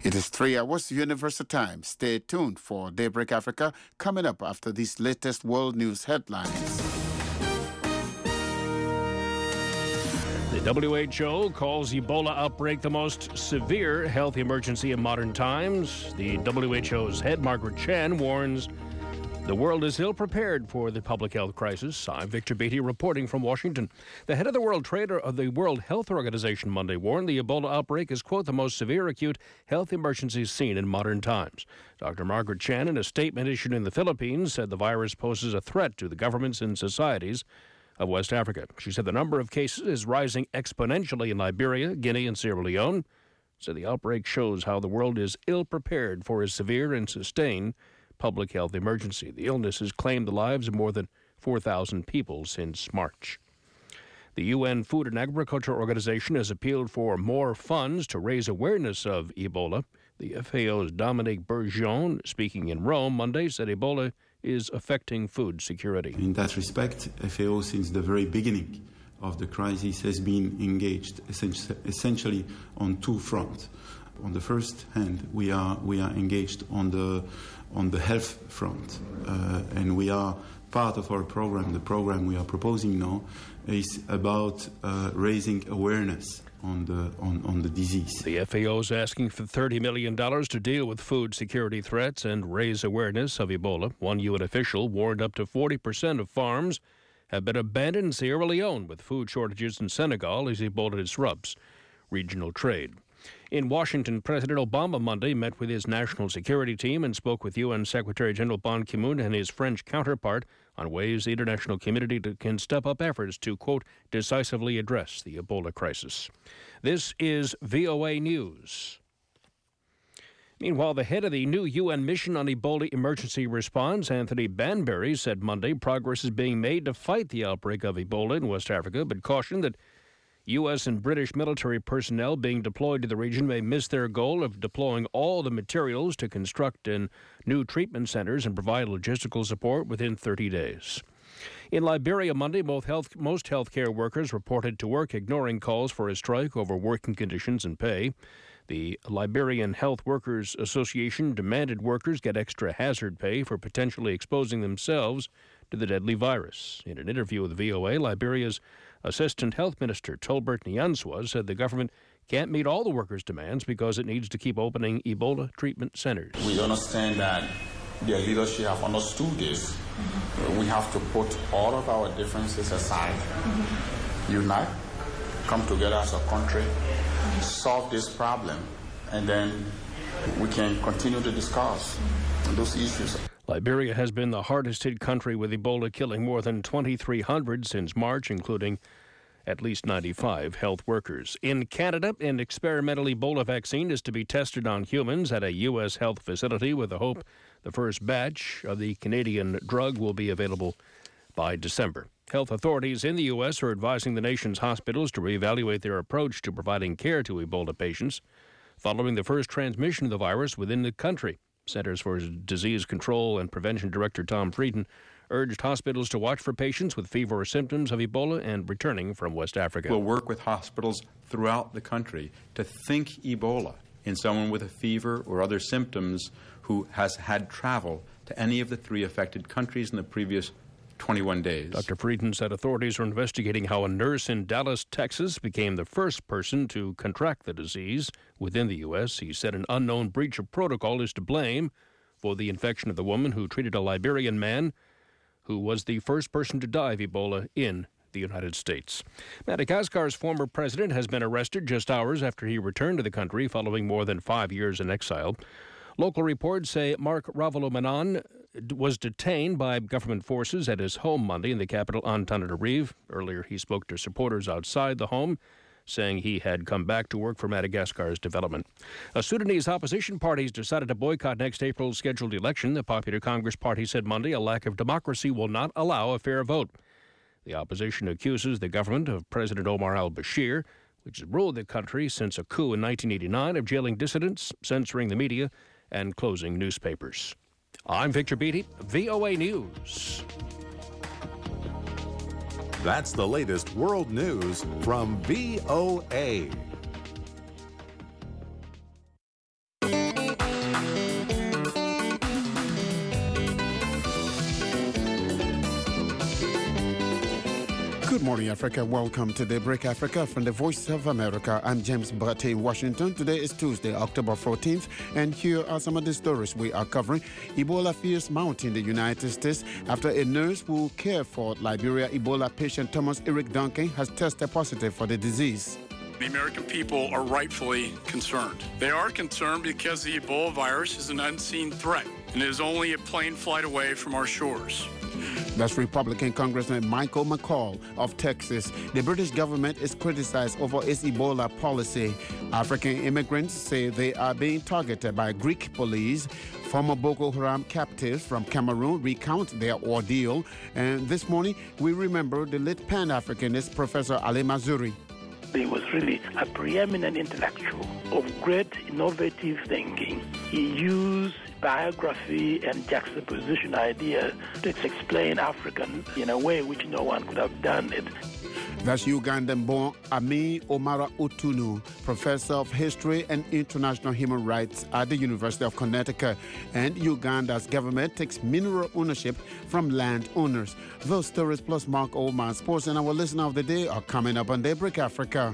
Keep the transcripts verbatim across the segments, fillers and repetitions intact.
It is three hours Universal Time. Stay tuned for Daybreak Africa coming up after these latest world news headlines. The W H O calls Ebola outbreak the most severe health emergency in modern times. The W H O's head, Margaret Chan, warns the world is ill prepared for the public health crisis. I'm Victor Beatty reporting from Washington. The head of the World Trade of the World Health Organization Monday warned the Ebola outbreak is, quote, the most severe acute health emergency seen in modern times. Doctor Margaret Chan, in a statement issued in the Philippines, said the virus poses a threat to the governments and societies of West Africa. She said the number of cases is rising exponentially in Liberia, Guinea, and Sierra Leone. Said the outbreak shows how the world is ill prepared for a severe and sustained public health emergency. The illness has claimed the lives of more than four thousand people since March. The U N Food and Agriculture Organization has appealed for more funds to raise awareness of Ebola. The F A O's Dominique Bourgeon, speaking in Rome Monday, said Ebola is affecting food security. In that respect, F A O, since the very beginning of the crisis, has been engaged essentially on two fronts. On the first hand, we are we are engaged on the on the health front, uh, and we are part of our program. The program we are proposing now is about uh, raising awareness on the on, on the disease. The F A O is asking for thirty million dollars to deal with food security threats and raise awareness of Ebola. One U N official warned up to forty percent of farms have been abandoned in Sierra Leone with food shortages in Senegal as Ebola disrupts regional trade. In Washington, President Obama Monday met with his national security team and spoke with U N Secretary General Ban Ki-moon and his French counterpart on ways the international community can step up efforts to, quote, decisively address the Ebola crisis. This is V O A News. Meanwhile, the head of the new U N mission on Ebola emergency response, Anthony Banbury, said Monday progress is being made to fight the outbreak of Ebola in West Africa, but cautioned that U S and British military personnel being deployed to the region may miss their goal of deploying all the materials to construct in new treatment centers and provide logistical support within thirty days. In Liberia Monday, both health, most healthcare workers reported to work, ignoring calls for a strike over working conditions and pay. The Liberian Health Workers Association demanded workers get extra hazard pay for potentially exposing themselves to the deadly virus. In an interview with V O A, Liberia's Assistant Health Minister Tolbert Nyanswa said the government can't meet all the workers' demands because it needs to keep opening Ebola treatment centers. We understand that their leadership have understood this. Mm-hmm. We have to put all of our differences aside, mm-hmm. unite, come together as a country, mm-hmm. solve this problem, and then we can continue to discuss those issues. Liberia has been the hardest hit country, with Ebola killing more than twenty-three hundred since March, including at least ninety-five health workers. In Canada, an experimental Ebola vaccine is to be tested on humans at a U S health facility with the hope the first batch of the Canadian drug will be available by December. Health authorities in the U S are advising the nation's hospitals to reevaluate their approach to providing care to Ebola patients following the first transmission of the virus within the country. Centers for Disease Control and Prevention Director Tom Frieden urged hospitals to watch for patients with fever or symptoms of Ebola and returning from West Africa. We'll work with hospitals throughout the country to think Ebola in someone with a fever or other symptoms who has had travel to any of the three affected countries in the previous twenty-one days. Doctor Frieden said authorities are investigating how a nurse in Dallas, Texas, became the first person to contract the disease within the U S. He said an unknown breach of protocol is to blame for the infection of the woman who treated a Liberian man who was the first person to die of Ebola in the United States. Madagascar's former president has been arrested just hours after he returned to the country following more than five years in exile. Local reports say Marc Ravalomanan was detained by government forces at his home Monday in the capital, Antananarivo. Earlier, he spoke to supporters outside the home, saying he had come back to work for Madagascar's development. A Sudanese opposition party has decided to boycott next April's scheduled election. The Popular Congress Party said Monday a lack of democracy will not allow a fair vote. The opposition accuses the government of President Omar al-Bashir, which has ruled the country since a coup in nineteen eighty-nine, of jailing dissidents, censoring the media, and closing newspapers. I'm Victor Beatty, V O A News. That's the latest world news from V O A. Good morning, Africa. Welcome to Daybreak Africa from the Voice of America. I'm James Barty in Washington. Today is Tuesday, October fourteenth, and here are some of the stories we are covering. Ebola fears mount in the United States after a nurse who cared for Liberia Ebola patient Thomas Eric Duncan has tested positive for the disease. The American people are rightfully concerned. They are concerned because the Ebola virus is an unseen threat and is only a plane flight away from our shores. That's Republican Congressman Michael McCall of Texas. The British government is criticized over its Ebola policy. African immigrants say they are being targeted by Greek police. Former Boko Haram captives from Cameroon recount their ordeal. And this morning, we remember the late Pan-Africanist Professor Ali Mazrui. He was really a preeminent intellectual of great innovative thinking. He used biography and juxtaposition ideas to explain African in a way which no one could have done it. That's Ugandan-born Amin Omara Utunu, professor of history and international human rights at the University of Connecticut. And Uganda's government takes mineral ownership from landowners. Those stories plus Mark Oldman Sports and our listener of the day are coming up on Daybreak Africa.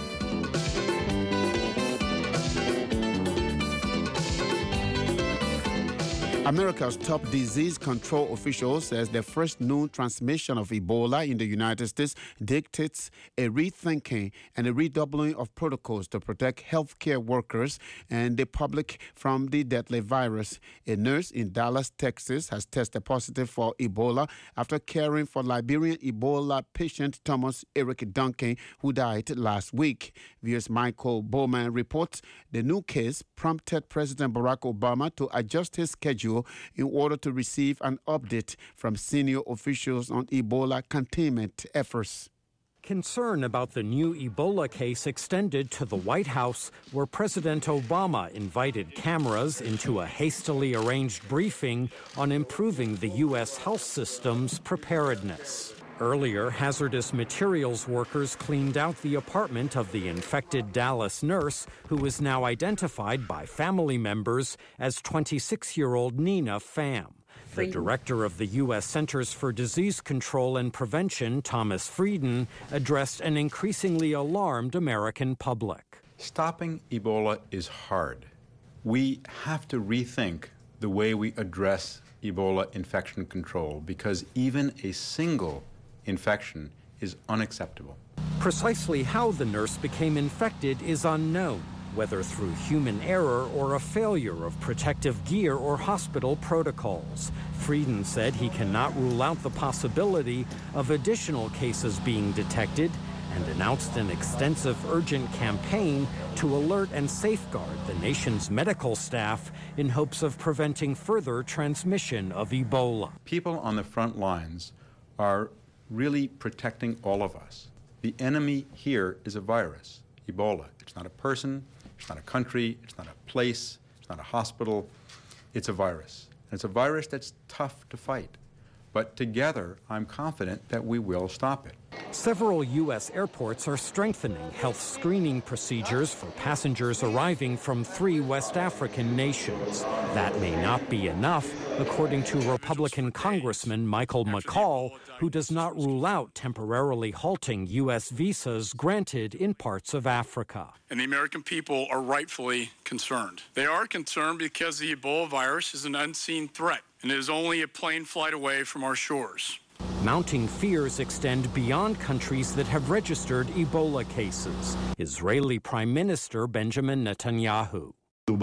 America's top disease control official says the first known transmission of Ebola in the United States dictates a rethinking and a redoubling of protocols to protect healthcare workers and the public from the deadly virus. A nurse in Dallas, Texas, has tested positive for Ebola after caring for Liberian Ebola patient Thomas Eric Duncan, who died last week. V O's Michael Bowman reports the new case prompted President Barack Obama to adjust his schedule in order to receive an update from senior officials on Ebola containment efforts. Concern about the new Ebola case extended to the White House, where President Obama invited cameras into a hastily arranged briefing on improving the U S health system's preparedness. Earlier, hazardous materials workers cleaned out the apartment of the infected Dallas nurse, who is now identified by family members as twenty-six-year-old Nina Pham. The director of the U S Centers for Disease Control and Prevention, Thomas Frieden, addressed an increasingly alarmed American public. Stopping Ebola is hard. We have to rethink the way we address Ebola infection control because even a single infection is unacceptable. Precisely how the nurse became infected is unknown, whether through human error or a failure of protective gear or hospital protocols. Frieden said he cannot rule out the possibility of additional cases being detected and announced an extensive urgent campaign to alert and safeguard the nation's medical staff in hopes of preventing further transmission of Ebola. People on the front lines are really protecting all of us. The enemy here is a virus, Ebola. It's not a person, it's not a country, it's not a place, it's not a hospital. It's a virus. And it's a virus that's tough to fight. But together, I'm confident that we will stop it. Several U S airports are strengthening health screening procedures for passengers arriving from three West African nations. That may not be enough, according to Republican Congressman Michael McCall, who does not rule out temporarily halting U S visas granted in parts of Africa. And the American people are rightfully concerned. They are concerned because the Ebola virus is an unseen threat and is only a plane flight away from our shores. Mounting fears extend beyond countries that have registered Ebola cases. Israeli Prime Minister Benjamin Netanyahu.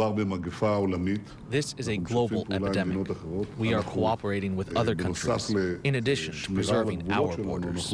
This is a global epidemic. We are cooperating with other countries, in addition to preserving our borders.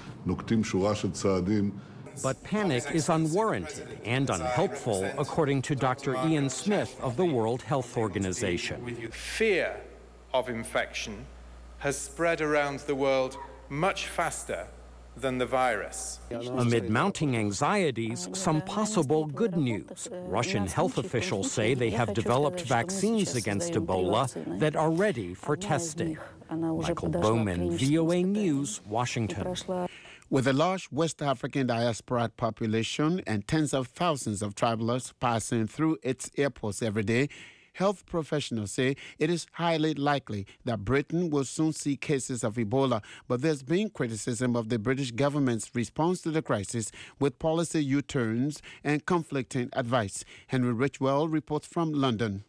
But panic is unwarranted and unhelpful, according to Doctor Ian Smith of the World Health Organization. Fear of infection has spread around the world much faster than the virus. Amid mounting anxieties, some possible good news. Russian health officials say they have developed vaccines against Ebola that are ready for testing. Michael Bowman, V O A News, Washington. With a large West African diaspora population and tens of thousands of travelers passing through its airports every day, Health professionals say it is highly likely that Britain will soon see cases of Ebola, but there's been criticism of the British government's response to the crisis with policy U-turns and conflicting advice. Henry Richwell reports from London.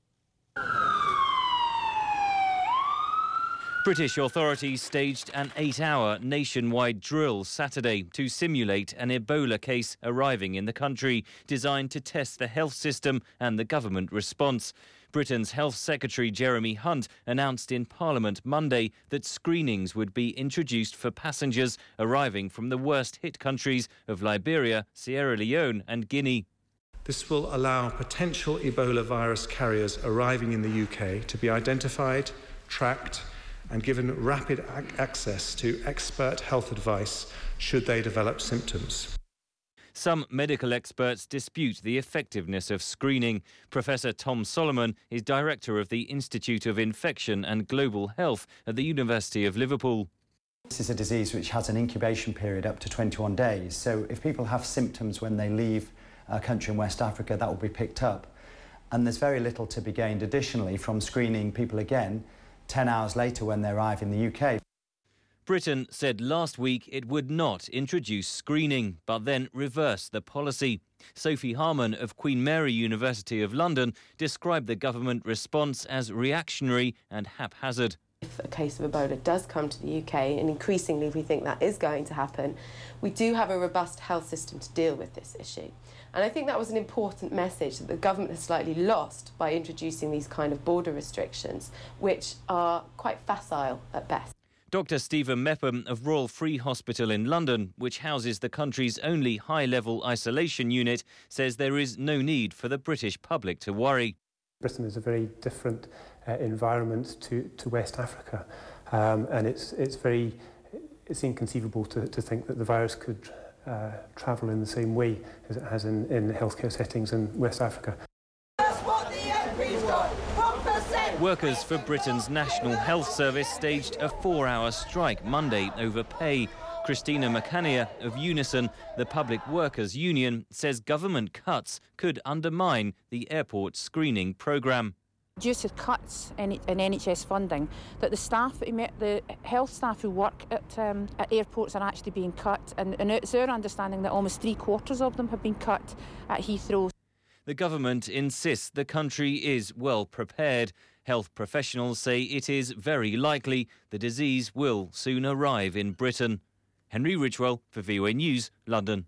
British authorities staged an eight-hour nationwide drill Saturday to simulate an Ebola case arriving in the country, designed to test the health system and the government response. Britain's Health Secretary Jeremy Hunt announced in Parliament Monday that screenings would be introduced for passengers arriving from the worst-hit countries of Liberia, Sierra Leone and Guinea. This will allow potential Ebola virus carriers arriving in the U K to be identified, tracked and given rapid ac- access to expert health advice should they develop symptoms. Some medical experts dispute the effectiveness of screening. Professor Tom Solomon is director of the Institute of Infection and Global Health at the University of Liverpool. This is a disease which has an incubation period up to twenty-one days. So if people have symptoms when they leave a country in West Africa, that will be picked up. And there's very little to be gained additionally from screening people again ten hours later when they arrive in the U K. Britain said last week it would not introduce screening, but then reversed the policy. Sophie Harman of Queen Mary University of London described the government response as reactionary and haphazard. If a case of Ebola does come to the U K, and increasingly we think that is going to happen, we do have a robust health system to deal with this issue. And I think that was an important message that the government has slightly lost by introducing these kind of border restrictions, which are quite facile at best. Doctor Stephen Mepham of Royal Free Hospital in London, which houses the country's only high-level isolation unit, says there is no need for the British public to worry. Britain is a very different uh, environment to, to West Africa, um, and it's it's very it's inconceivable to, to think that the virus could uh, travel in the same way as it has in, in healthcare settings in West Africa. That's what the M P's got. one percent. Workers for Britain's National Health Service staged a four-hour strike Monday over pay. Christina McCannia of Unison, the Public Workers Union, says government cuts could undermine the airport screening programme. Due to cuts in, in N H S funding, that the staff, the health staff who work at, um, at airports are actually being cut, and, and it's our understanding that almost three quarters of them have been cut at Heathrow. The government insists the country is well prepared. Health professionals say it is very likely the disease will soon arrive in Britain. Henry Ridgewell for V O A News, London.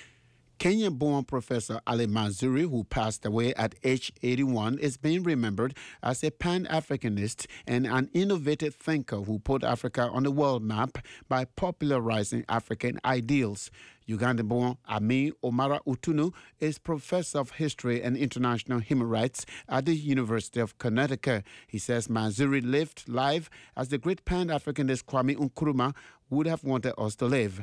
Kenyan-born Professor Ali Mazrui, who passed away at age eighty-one, is being remembered as a Pan-Africanist and an innovative thinker who put Africa on the world map by popularizing African ideals. Uganda-born Ami Omara Utunu is Professor of History and International Human Rights at the University of Connecticut. He says Mazrui lived life as the great Pan-Africanist Kwame Nkrumah would have wanted us to live.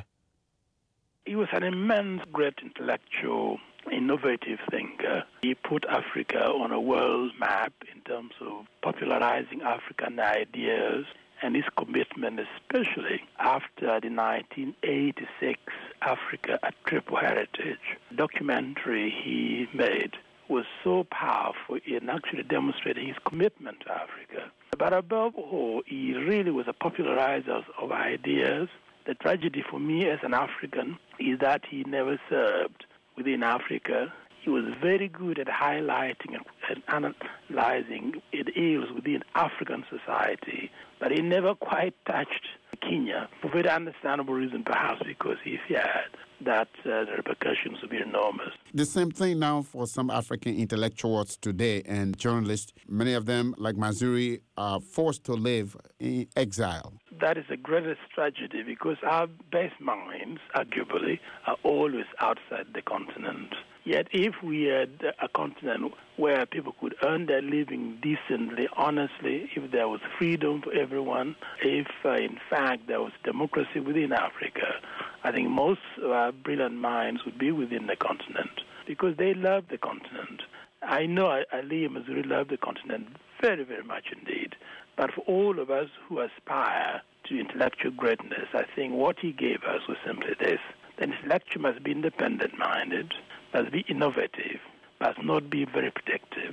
He was an immense, great intellectual, innovative thinker. He put Africa on a world map in terms of popularizing African ideas, and his commitment, especially after the nineteen eighty-six Africa a Triple Heritage documentary he made, was so powerful in actually demonstrating his commitment to Africa. But above all, he really was a popularizer of ideas. The tragedy for me as an African is that he never served within Africa. He was very good at highlighting and analyzing ills within African society, but he never quite touched Kenya, for very understandable reason, perhaps because he feared that uh, the repercussions would be enormous. The same thing now for some African intellectuals today and journalists. Many of them, like Mazrui, are forced to live in exile. That is the greatest tragedy because our best minds, arguably, are always outside the continent. Yet if we had a continent where people could earn their living decently, honestly, if there was freedom for everyone, if, uh, in fact, there was democracy within Africa, I think most of our brilliant minds would be within the continent because they love the continent. I know Ali Mazrui loved the continent very, very much indeed. But for all of us who aspire to intellectual greatness, I think what he gave us was simply this. The intellectual must be independent-minded, must be innovative, must not be very protective. In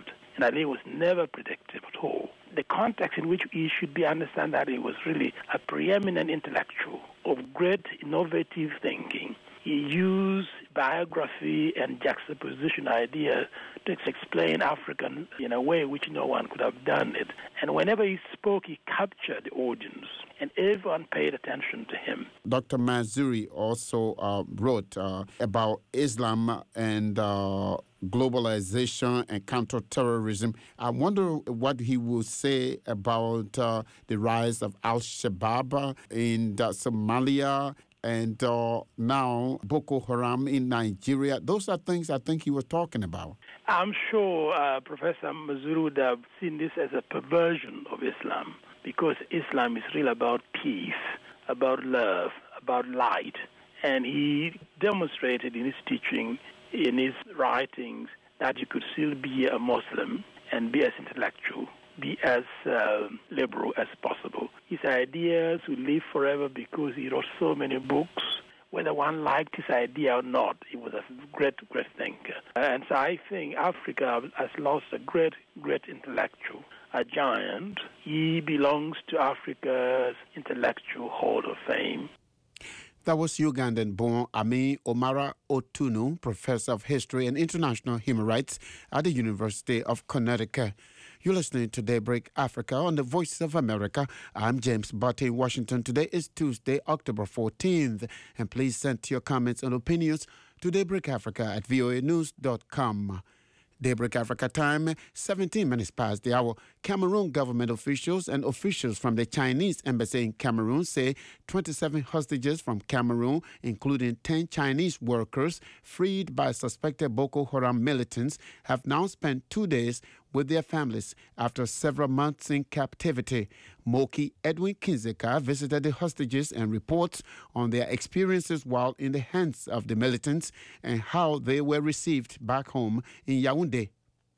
that it was never predictive at all. The context in which he should be understand that he was really a preeminent intellectual of great innovative thinking. He used biography and juxtaposition ideas to explain Africa in a way which no one could have done it. And whenever he spoke, he captured the audience, and everyone paid attention to him. Doctor Mazrui also uh, wrote uh, about Islam and uh, globalization and counterterrorism. I wonder what he would say about uh, the rise of Al-Shabaab in uh, Somalia and uh, now Boko Haram in Nigeria. Those are things I think he was talking about. I'm sure uh, Professor Mazrui would have seen this as a perversion of Islam, because Islam is really about peace, about love, about light. And he demonstrated in his teaching, in his writings, that you could still be a Muslim and be as intellectual, be as uh, liberal as possible. His ideas will live forever because he wrote so many books. Whether one liked his idea or not, he was a great, great thinker. And so I think Africa has lost a great, great intellectual, a giant. He belongs to Africa's intellectual Hall of Fame. That was Ugandan-born Ami Omara Otunu, professor of history and international human rights at the University of Connecticut. You're listening to Daybreak Africa on the Voice of America. I'm James Butte in Washington. Today is Tuesday, October fourteenth. And please send your comments and opinions to Daybreak Africa at voa news dot com. Daybreak Africa time, seventeen minutes past the hour. Cameroon government officials and officials from the Chinese embassy in Cameroon say twenty-seven hostages from Cameroon, including ten Chinese workers freed by suspected Boko Haram militants, have now spent two days with their families after several months in captivity. Moki Edwin Kinzeka visited the hostages and reports on their experiences while in the hands of the militants and how they were received back home in Yaoundé.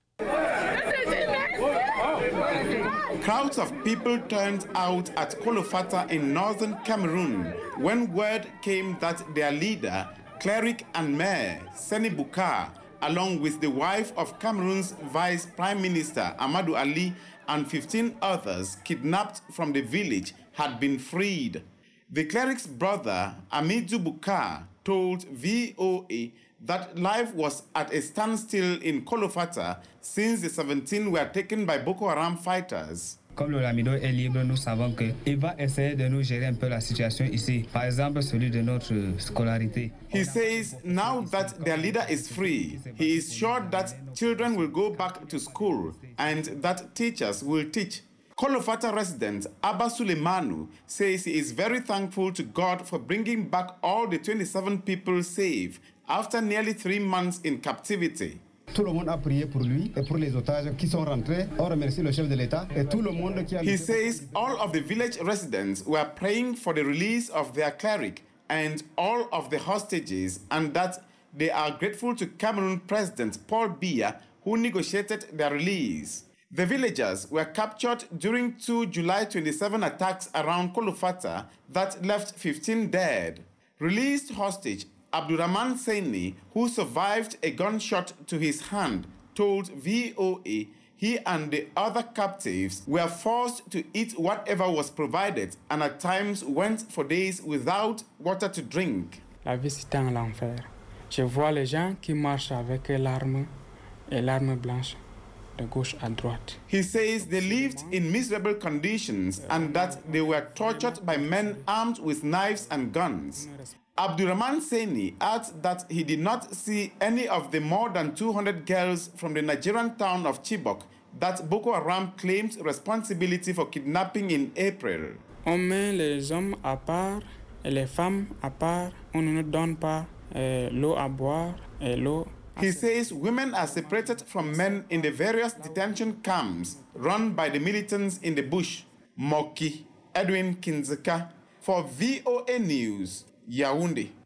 Crowds of people turned out at Kolofata in northern Cameroon when word came that their leader, cleric and mayor, Seni Bukar, along with the wife of Cameroon's Vice Prime Minister, Amadou Ali, and fifteen others kidnapped from the village, had been freed. The cleric's brother, Amidou Bukar, told V O A that life was at a standstill in Kolofata since the seventeen were taken by Boko Haram fighters. Comme le Lamido est libre, nous savons qu'il va essayer de nous gérer un peu la situation ici. Par exemple, celui de notre scolarité. He says now that their leader is free, he is sure that children will go back to school and that teachers will teach. Kolofata resident Abba Suleimanu says he is very thankful to God for bringing back all the twenty-seven people safe after nearly three months in captivity. Tout le monde a prié pour lui et pour les otages qui sont rentrés. On remercie le chef de l'État et tout le monde qui a... He says all of the village residents were praying for the release of their cleric and all of the hostages, and that they are grateful to Cameroon President Paul Biya, who negotiated their release. The villagers were captured during two July twenty-seventh attacks around Kolofata that left fifteen dead. Released hostage Abdurrahman Saini, who survived a gunshot to his hand, told V O A he and the other captives were forced to eat whatever was provided and at times went for days without water to drink. La vie c'est un enfer. Je vois les gens qui marchent avec l'arme et l'arme blanche de gauche à droite. He says they lived in miserable conditions and that they were tortured by men armed with knives and guns. Abdurrahman Saini adds that he did not see any of the more than two hundred girls from the Nigerian town of Chibok that Boko Haram claimed responsibility for kidnapping in April. On met les hommes à part et les femmes à part. On ne donne pas euh, l'eau à boire et l'eau. He says women are separated from men in the various detention camps run by the militants in the bush. Moki Edwin Kinzeka for V O A News. Yaoundé.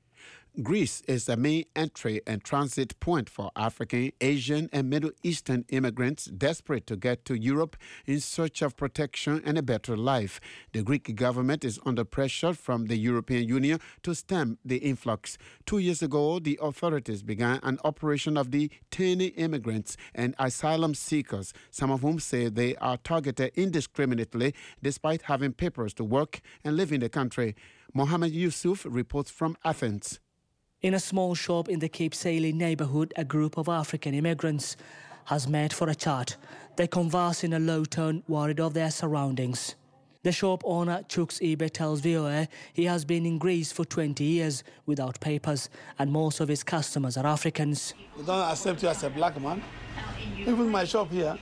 Greece is the main entry and transit point for African, Asian, and Middle Eastern immigrants desperate to get to Europe in search of protection and a better life. The Greek government is under pressure from the European Union to stem the influx. Two years ago, the authorities began an operation of detaining immigrants and asylum seekers, some of whom say they are targeted indiscriminately despite having papers to work and live in the country. Mohammed Yusuf reports from Athens. In a small shop in the Cape Saline neighborhood, a group of African immigrants has met for a chat. They converse in a low tone, worried of their surroundings. The shop owner, Chuks Ibe, tells V O A he has been in Greece for twenty years without papers, and most of his customers are Africans. They don't accept you as a black man. Even my shop here,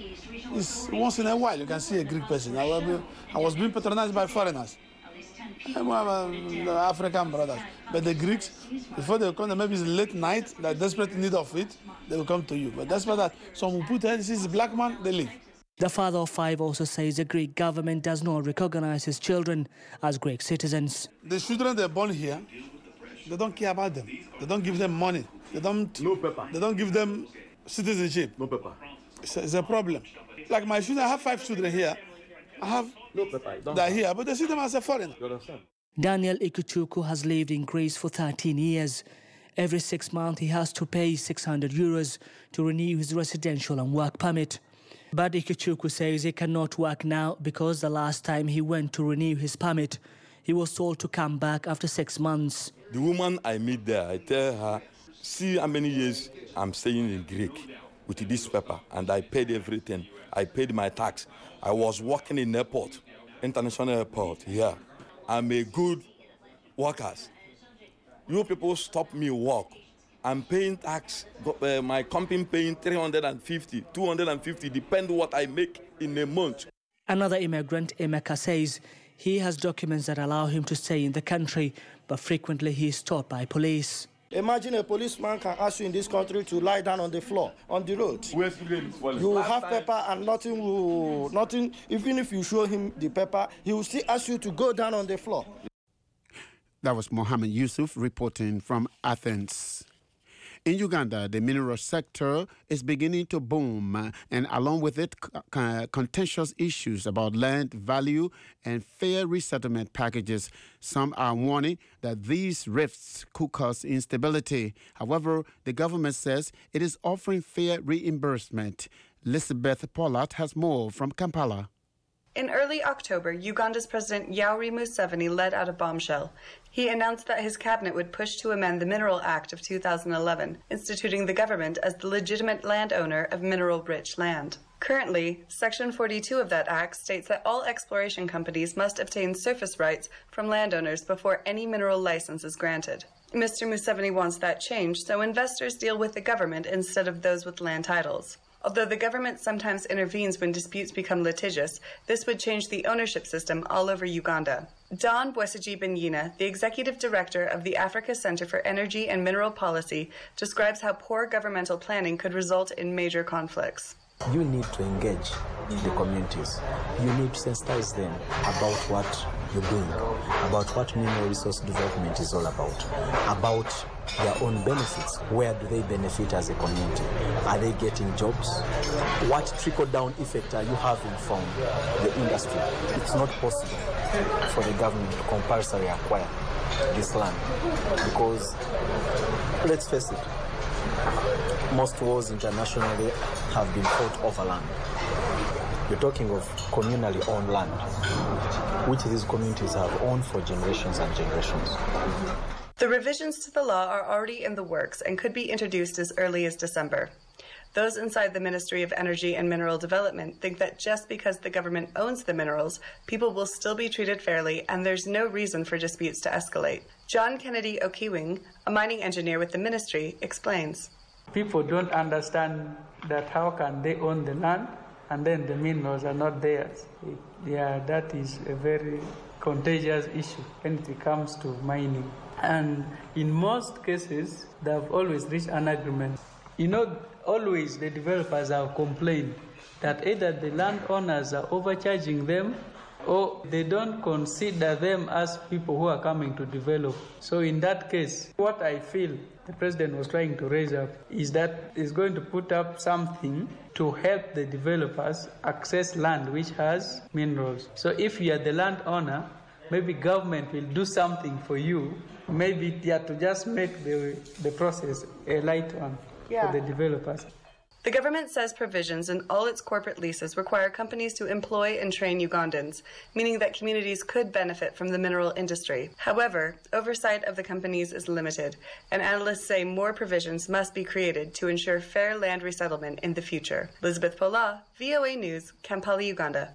is once in a while you can see a Greek person. I was, I was being patronized by foreigners. I'm um, the African brothers. But the Greeks, before they come, maybe it's late night, they're desperate in need of it, they will come to you. But that's why that someone put here, this is a black man, they leave. The father of five also says the Greek government does not recognize his children as Greek citizens. The children they're born here, they don't care about them. They don't give them money. They don't, no paper. They don't give them citizenship. No paper. It's a, it's a problem. Like my children, I have five children here. I have no paper. They're here, but they see them as a foreigner. You understand? Daniel Ikuchuku has lived in Greece for thirteen years. Every six months he has to pay six hundred euros to renew his residential and work permit. But Ikuchuku says he cannot work now because the last time he went to renew his permit, he was told to come back after six months. The woman I meet there, I tell her, see how many years I'm staying in Greek with this paper, and I paid everything. I paid my tax. I was working in airport, international airport here. I'm a good worker. You people stop me work. I'm paying tax. Uh, my company paying three hundred fifty, two hundred fifty, depend what I make in a month. Another immigrant, Emeka, says he has documents that allow him to stay in the country, but frequently he is stopped by police. Imagine a policeman can ask you in this country to lie down on the floor, on the road. You will have paper and nothing will, nothing, even if you show him the paper, he will still ask you to go down on the floor. That was Mohammed Yusuf reporting from Athens. In Uganda, the mineral sector is beginning to boom, and along with it, c- contentious issues about land value and fair resettlement packages. Some are warning that these rifts could cause instability. However, the government says it is offering fair reimbursement. Elizabeth Pollard has more from Kampala. In early October, Uganda's President Yoweri Museveni let out a bombshell. He announced that his cabinet would push to amend the Mineral Act of two thousand eleven, instituting the government as the legitimate landowner of mineral-rich land. Currently, Section forty-two of that act states that all exploration companies must obtain surface rights from landowners before any mineral license is granted. Mister Museveni wants that changed so investors deal with the government instead of those with land titles. Although the government sometimes intervenes when disputes become litigious, this would change the ownership system all over Uganda. Don Bwesigi Benyina, the executive director of the Africa Center for Energy and Mineral Policy, describes how poor governmental planning could result in major conflicts. You need to engage the communities. You need to sensitize them about what you're doing, about what mineral resource development is all about, about their own benefits. Where do they benefit as a community? Are they getting jobs? What trickle-down effect are you having from the industry? It's not possible for the government to compulsorily acquire this land because, let's face it, most wars internationally have been fought over land. You're talking of communally owned land, which these communities have owned for generations and generations. The revisions to the law are already in the works and could be introduced as early as December. Those inside the Ministry of Energy and Mineral Development think that just because the government owns the minerals, people will still be treated fairly and there's no reason for disputes to escalate. John Kennedy Okiwing, a mining engineer with the ministry, explains. People don't understand that how can they own the land and then the minerals are not theirs. It, yeah, that is a very contagious issue when it comes to mining. And in most cases, they have always reached an agreement. You know, always the developers have complained that either the landowners are overcharging them or they don't consider them as people who are coming to develop. So in that case, what I feel the president was trying to raise up is that he's going to put up something to help the developers access land which has minerals. So if you are the landowner, maybe government will do something for you. Maybe yeah, to just make the, the process a light one yeah. for the developers. The government says provisions in all its corporate leases require companies to employ and train Ugandans, meaning that communities could benefit from the mineral industry. However, oversight of the companies is limited, and analysts say more provisions must be created to ensure fair land resettlement in the future. Elizabeth Pola, V O A News, Kampala, Uganda.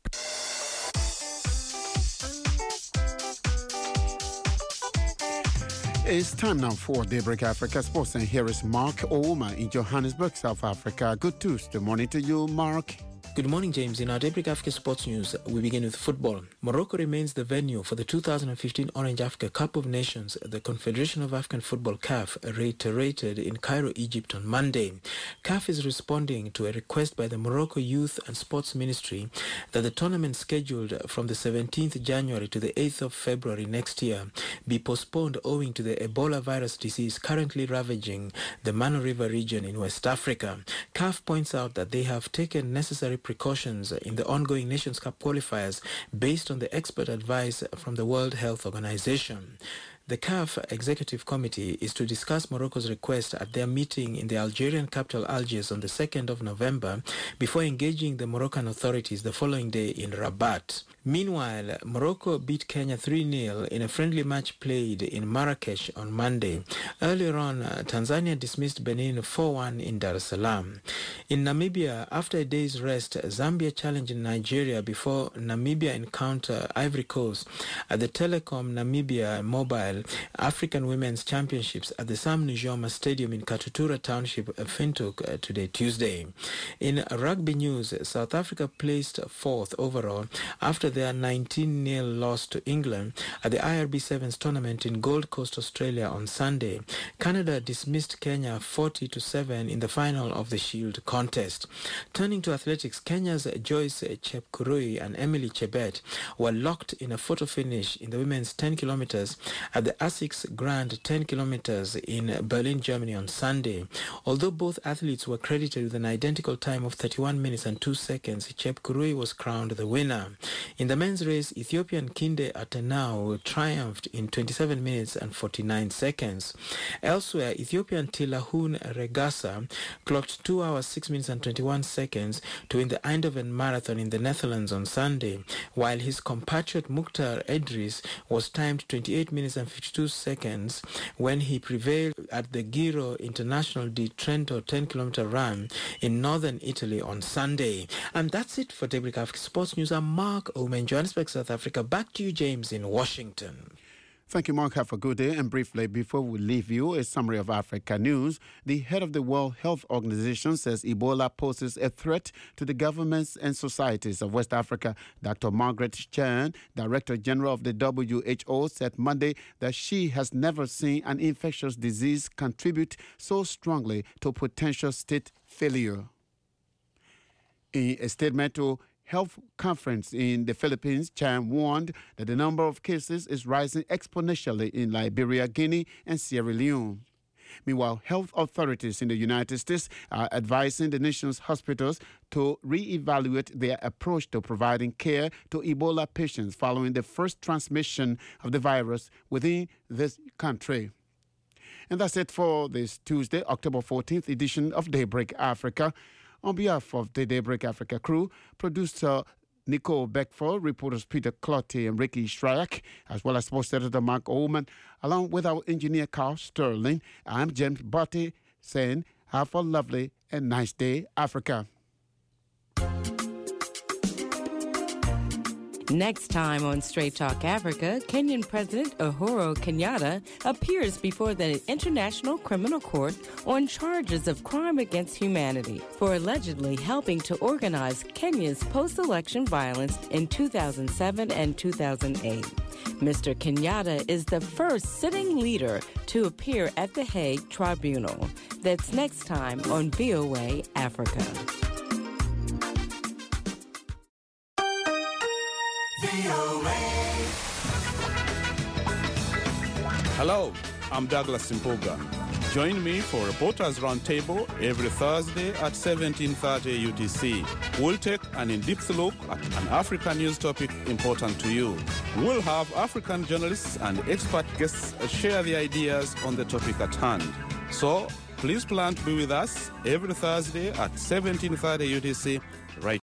It's time now for Daybreak Africa Sports, and here is Mark Ouma in Johannesburg, South Africa. Good Tuesday morning to you, Mark. Good morning, James. In our Daybreak Africa Sports News, we begin with football. Morocco remains the venue for the two thousand fifteen Orange Africa Cup of Nations, the Confederation of African Football C A F reiterated in Cairo, Egypt on Monday. C A F is responding to a request by the Morocco Youth and Sports Ministry that the tournament scheduled from the seventeenth of January to the eighth of February next year be postponed owing to the Ebola virus disease currently ravaging the Mano River region in West Africa. C A F points out that they have taken necessary precautions in the ongoing Nations Cup qualifiers based on the expert advice from the World Health Organization. The C A F Executive Committee is to discuss Morocco's request at their meeting in the Algerian capital Algiers on the second of November before engaging the Moroccan authorities the following day in Rabat. Meanwhile, Morocco beat Kenya three nil in a friendly match played in Marrakesh on Monday. Earlier on, Tanzania dismissed Benin four one in Dar es Salaam. In Namibia, after a day's rest, Zambia challenged Nigeria before Namibia encounter Ivory Coast at the Telecom Namibia Mobile African Women's Championships at the Sam Nujoma Stadium in Katutura Township, Fintuk, today, Tuesday. In rugby news, South Africa placed fourth overall after their nineteen nil loss to England at the I R B Sevens tournament in Gold Coast, Australia on Sunday. Canada dismissed Kenya forty to seven in the final of the Shield contest. Turning to athletics, Kenya's Joyce Chepkurui and Emily Chebet were locked in a photo finish in the women's ten kilometers at the ASICS Grand ten kilometers in Berlin, Germany on Sunday. Although both athletes were credited with an identical time of thirty-one minutes and two seconds, Chepkurui was crowned the winner. In the men's race, Ethiopian Kinde Atenau triumphed in twenty-seven minutes and forty-nine seconds. Elsewhere, Ethiopian Tilahun Regasa clocked two hours, six minutes and twenty-one seconds to win the Eindhoven Marathon in the Netherlands on Sunday, while his compatriot Mukhtar Edris was timed twenty-eight minutes and fifty-two seconds when he prevailed at the Giro International di Trento ten kilometer run in northern Italy on Sunday. And that's it for Daybreak Africa Sports News. I'm Mark Oman, Johannesburg, South Africa. Back to you, James, in Washington. Thank you, Mark. Have a good day. And briefly, before we leave you, a summary of Africa news. The head of the World Health Organization says Ebola poses a threat to the governments and societies of West Africa. Doctor Margaret Chan, Director General of the W H O, said Monday that she has never seen an infectious disease contribute so strongly to potential state failure. In a statement to Health Conference in the Philippines, Chan warned that the number of cases is rising exponentially in Liberia, Guinea, and Sierra Leone. Meanwhile, health authorities in the United States are advising the nation's hospitals to reevaluate their approach to providing care to Ebola patients following the first transmission of the virus within this country. And that's it for this Tuesday, October fourteenth edition of Daybreak Africa. On behalf of the Daybreak Africa crew, producer Nicole Beckford, reporters Peter Clotty and Ricky Shryak, as well as sports editor Mark Oman, along with our engineer Carl Sterling, I'm James Butty saying, have a lovely and nice day, Africa. Next time on Straight Talk Africa, Kenyan President Uhuru Kenyatta appears before the International Criminal Court on charges of crime against humanity for allegedly helping to organize Kenya's post-election violence in two thousand seven and two thousand eight. Mister Kenyatta is the first sitting leader to appear at the Hague Tribunal. That's next time on V O A Africa. Hello, I'm Douglas Simpoga. Join me for Reporters Roundtable every Thursday at seventeen thirty U T C. We'll take an in-depth look at an African news topic important to you. We'll have African journalists and expert guests share their ideas on the topic at hand. So, please plan to be with us every Thursday at seventeen thirty U T C right